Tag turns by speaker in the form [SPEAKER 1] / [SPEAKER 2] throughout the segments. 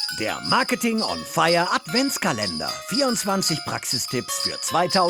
[SPEAKER 1] Der Marketing on Fire Adventskalender. 24 Praxistipps für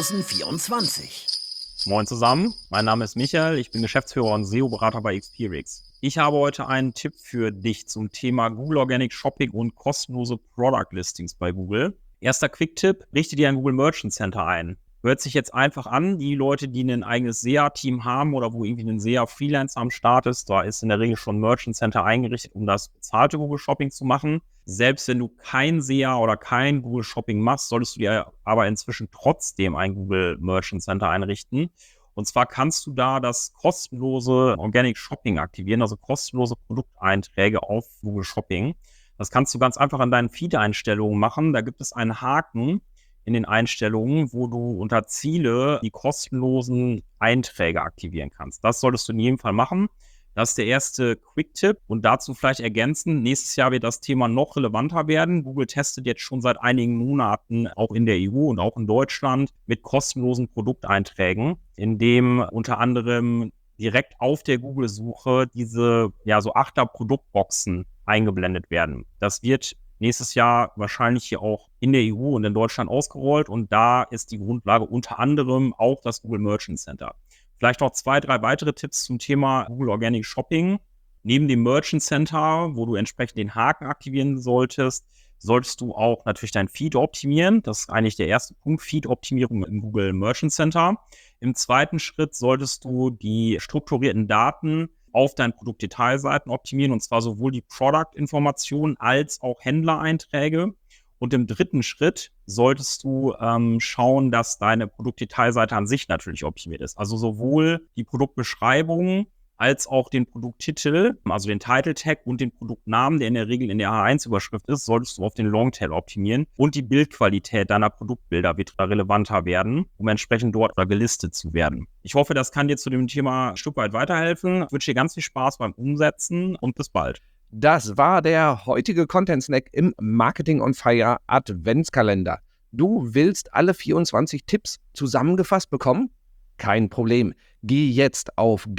[SPEAKER 1] 2024.
[SPEAKER 2] Moin zusammen, mein Name ist Michael, ich bin Geschäftsführer und SEO-Berater bei Xperix. Ich habe heute einen Tipp für dich zum Thema Google Organic Shopping und kostenlose Product Listings bei Google. Erster Quick-Tipp, richte dir ein Google Merchant Center ein. Hört sich jetzt einfach an, die Leute, die ein eigenes SEA-Team haben oder wo irgendwie ein SEA-Freelancer am Start ist, da ist in der Regel schon ein Merchant Center eingerichtet, um das bezahlte Google Shopping zu machen. Selbst wenn du kein SEA oder kein Google Shopping machst, solltest du dir aber inzwischen trotzdem ein Google Merchant Center einrichten. Und zwar kannst du da das kostenlose Organic Shopping aktivieren, also kostenlose Produkteinträge auf Google Shopping. Das kannst du ganz einfach an deinen Feed-Einstellungen machen. Da gibt es einen Haken in den Einstellungen, wo du unter Ziele die kostenlosen Einträge aktivieren kannst. Das solltest du in jedem Fall machen. Das ist der erste Quick-Tipp und dazu vielleicht ergänzen, nächstes Jahr wird das Thema noch relevanter werden. Google testet jetzt schon seit einigen Monaten auch in der EU und auch in Deutschland mit kostenlosen Produkteinträgen, in dem unter anderem direkt auf der Google-Suche diese so Achter-Produktboxen eingeblendet werden. Das wird nächstes Jahr wahrscheinlich hier auch in der EU und in Deutschland ausgerollt und da ist die Grundlage unter anderem auch das Google Merchant Center. Vielleicht noch 2, 3 weitere Tipps zum Thema Google Organic Shopping. Neben dem Merchant Center, wo du entsprechend den Haken aktivieren solltest, solltest du auch natürlich dein Feed optimieren. Das ist eigentlich der erste Punkt, Feed-Optimierung im Google Merchant Center. Im zweiten Schritt solltest du die strukturierten Daten auf deinen Produktdetailseiten optimieren, und zwar sowohl die Product-Informationen als auch Händlereinträge. Und im dritten Schritt solltest du schauen, dass deine Produktdetailseite an sich natürlich optimiert ist. Also sowohl die Produktbeschreibung als auch den Produkttitel, also den Title-Tag und den Produktnamen, der in der Regel in der H1-Überschrift ist, solltest du auf den Longtail optimieren. Und die Bildqualität deiner Produktbilder wird relevanter werden, um entsprechend dort gelistet zu werden. Ich hoffe, das kann dir zu dem Thema ein Stück weit weiterhelfen. Ich wünsche dir ganz viel Spaß beim Umsetzen und bis bald.
[SPEAKER 3] Das war der heutige Content-Snack im Marketing on Fire Adventskalender. Du willst alle 24 Tipps zusammengefasst bekommen? Kein Problem. Geh jetzt auf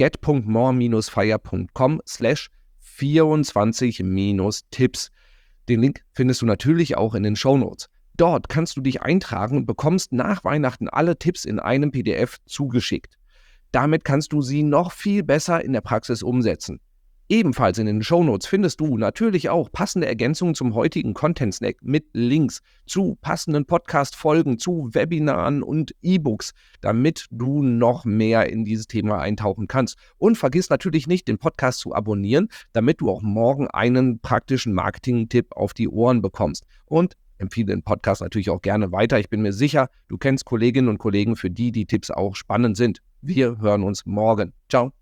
[SPEAKER 3] get.more-fire.com/24-Tipps. Den Link findest du natürlich auch in den Shownotes. Dort kannst du dich eintragen und bekommst nach Weihnachten alle Tipps in einem PDF zugeschickt. Damit kannst du sie noch viel besser in der Praxis umsetzen. Ebenfalls in den Shownotes findest du natürlich auch passende Ergänzungen zum heutigen Content-Snack mit Links zu passenden Podcast-Folgen, zu Webinaren und E-Books, damit du noch mehr in dieses Thema eintauchen kannst. Und vergiss natürlich nicht, den Podcast zu abonnieren, damit du auch morgen einen praktischen Marketing-Tipp auf die Ohren bekommst. Und empfehle den Podcast natürlich auch gerne weiter. Ich bin mir sicher, du kennst Kolleginnen und Kollegen, für die die Tipps auch spannend sind. Wir hören uns morgen. Ciao.